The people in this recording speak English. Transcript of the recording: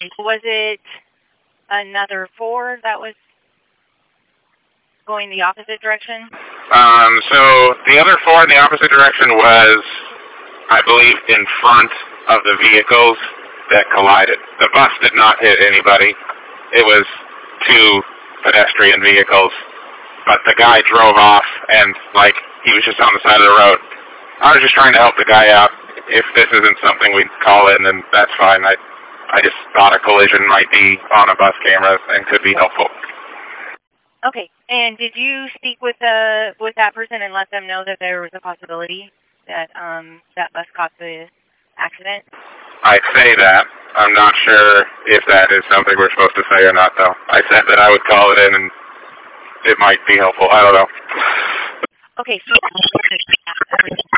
Was it another Ford that was going the opposite direction? So the other Ford in the opposite direction was, I believe, in front of the vehicles that collided. The bus did not hit anybody. It was two pedestrian vehicles, but the guy drove off and, he was just on the side of the road. I was just trying to help the guy out. If this isn't something we'd call in, then that's fine. I just thought a collision might be on a bus camera and could be helpful. Okay, and did you speak with that person and let them know that there was a possibility that that bus caused the accident? I'd say that. I'm not sure if that is something we're supposed to say or not, though. I said that I would call it in, and it might be helpful. I don't know. Okay, so